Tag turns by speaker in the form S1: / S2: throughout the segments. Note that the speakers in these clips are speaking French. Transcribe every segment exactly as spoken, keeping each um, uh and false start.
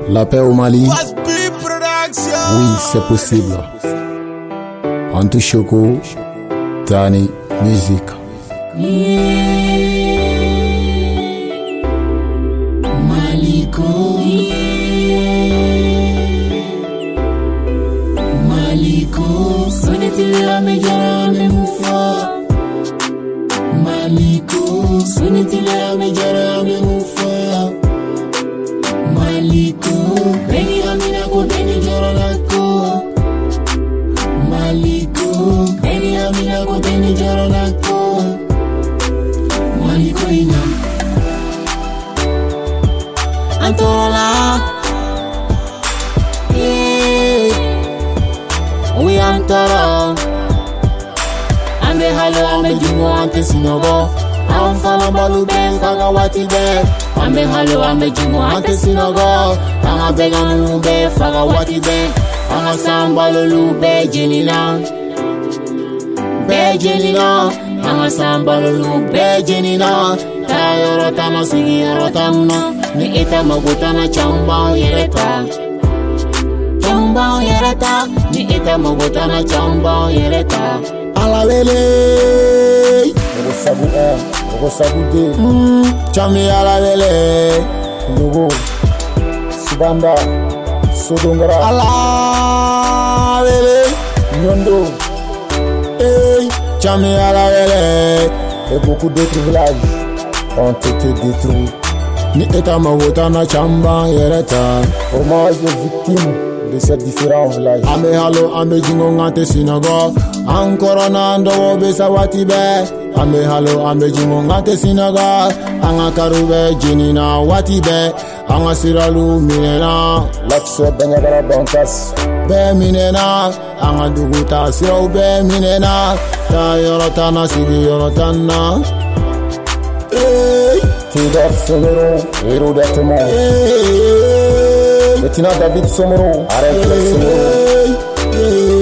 S1: La paix au Mali. Oui, c'est possible. Antou Choco, Tani, musique.
S2: Maliko, Maliko, sonitile amejara amemufa. Maliko, sonitile amejara amemufa. Maliko, beni amina ko beni jorolako. Maliko, beni amina ko beni jorolako. Maliko ina Antorola, yeah. We Antoro. Ambe halo ambe jungo ante sinogo. Am fala balu ben kaga wati be. Ambe halo ambe jungo ante sinogo. Anga beganu be faga wati be. Anga sambalo lu be jenina. Be jenina. Anga sambalo lu be jenina. Ta yoro tama sigi yoro tamna. Ni ita magutana chamba yereta. Chamba yereta. Ni ita magutana chamba yereta.
S1: Ala lele.
S3: Ogo sabu eh, ogo sabu de.
S1: Mm, chami ala lele.
S3: Ndugu, Subanda, Sodongara.
S1: Ala lele.
S3: Nyondo.
S1: Hey, chami ala lele.
S3: Et beaucoup d'autres villages ont été détruits.
S1: Ni eta magutana chamba yereta.
S3: Hommage aux victimes de ces différents villages.
S1: Ame halo ame jingo ngate sinago. Ankoro na ndo besa wati be. Ame halo ame jingo ngate sinaga. Anga karube jinina wati be. Anga siralu minena.
S3: Lakso Banyagara Bankas.
S1: Be minena. Anga duguta sirau be minena. Ta yorotana sigi yorotana. Hey.
S3: Tidor Somero, héros d'Atema.
S1: Hey.
S3: Bettina David Somero, arrête le Somero.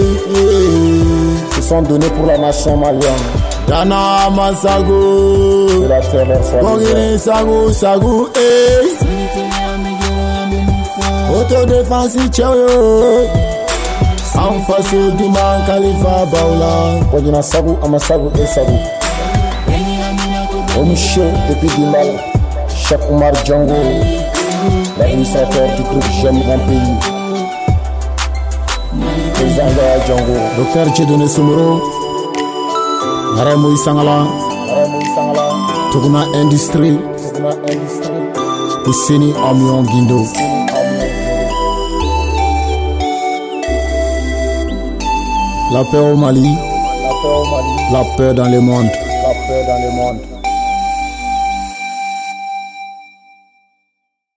S3: Se sont donnés pour la nation malienne.
S1: Dana Masago.
S3: De la terre leur soit
S1: Bongini Sagu Sagu. Hey. Autodéfense Tchayo. En face du man Khalifa Baoula.
S3: Bongina Sagu, Amasagu et Sagu. Omicho depuis Dimal, Cheikh Oumar Django, l'administrateur du groupe J'aime mon pays. Président de Django.
S1: Docteur Dieudonné Somoro. Mare Moïse Sangala. Tuguna Industrie. Isseni Amion Guindo. La paix au Mali.
S3: La paix au Mali.
S1: La paix dans le monde.
S3: La paix dans le monde.